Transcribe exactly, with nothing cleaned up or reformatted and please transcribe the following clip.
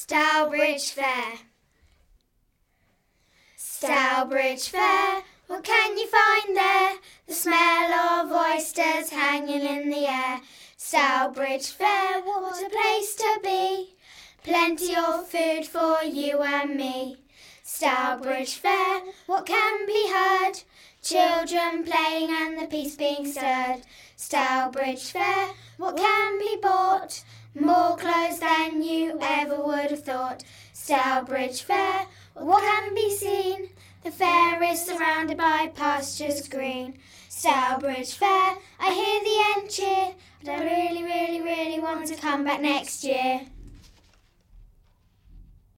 Stourbridge Fair. Stourbridge Fair, what can you find there? The smell of oysters hanging in the air. Stourbridge Fair, what a place to be. Plenty of food for you and me. Stourbridge Fair, what can be heard? Children playing and the peace being stirred. Stourbridge Fair, what can be bought? More clothes than you ever would have thought. Stourbridge Fair, what can be seen? The fair is surrounded by pastures green. Stourbridge Fair, I hear the end cheer, but I really, really, really want to come back next year.